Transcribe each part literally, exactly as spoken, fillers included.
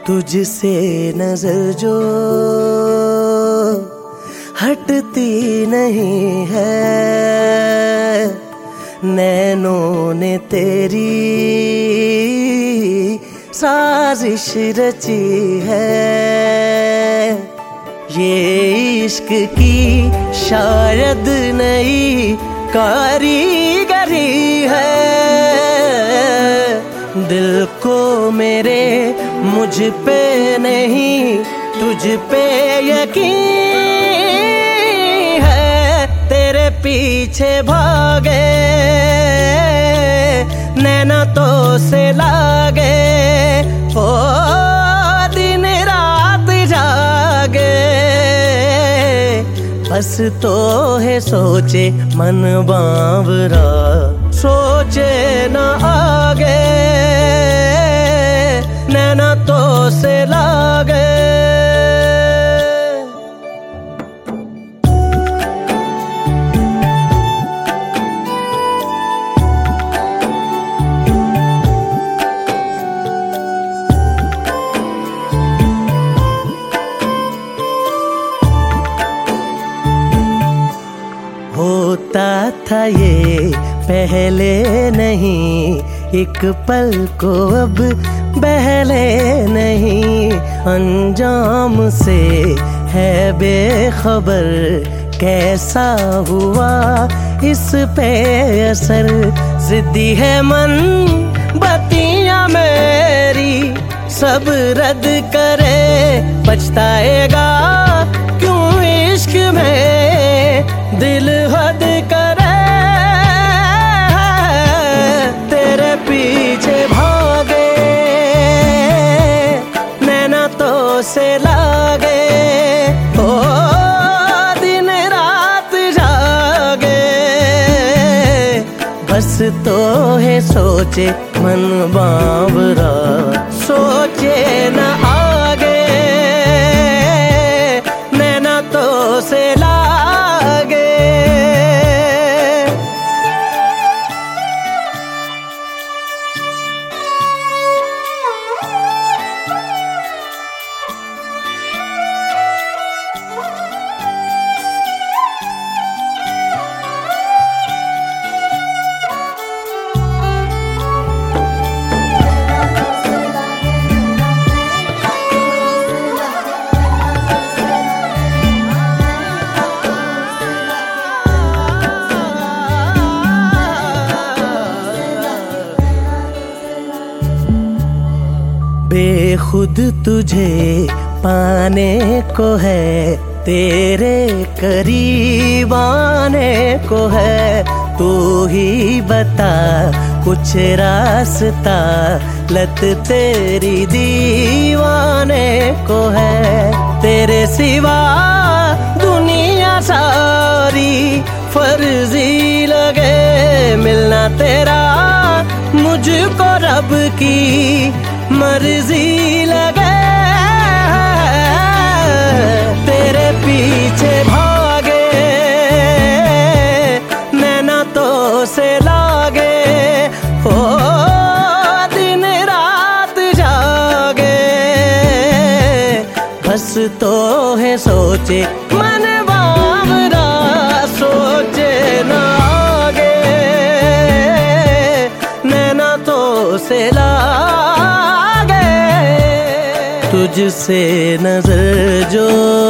तुझसे नजर जो हटती नहीं है, नैनों ने तेरी साजिश रची है। ये इश्क की शायद नई कारीगरी है, दिल को मेरे मुझ पे नहीं तुझ पे यकीन है। तेरे पीछे भागे नैना तो से लागे, ओ दिन रात जागे, बस तो है सोचे मन बावरा, सोचे न आगे नैना तो से लागे। होता था ये पहले नहीं, एक पल को अब बहले नहीं, अंजाम से है बेखबर, कैसा हुआ इस पे असर। जिद्दी है मन बत्तियां मेरी, सब रद्द करे पछताएगा क्यों इश्क में दिल हद करे। तेरे पीछे भागे नैना तो से लागे, ओ दिन रात जागे, बस तो है सोचे मन बावरा, सोचे न आगे नैना तो से लागे। बेखुद तुझे पाने को है, तेरे करीब आने को है, तू ही बता कुछ रास्ता, लत तेरी दीवाने को है। तेरे सिवा दुनिया सारी फर्जी लगे, मिलना तेरा मुझको रब की मर्जी लगे। तेरे पीछे भागे नैना तो से लागे, ओ दिन रात जागे, बस तो है सोचे मन बावरा, सोचे न आगे नैना तो से लागे। तुझसे नजर जो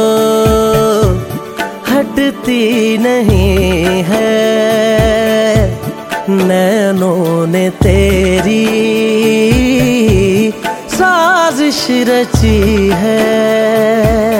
हटती नहीं है, नैनों ने तेरी साजिश रची है।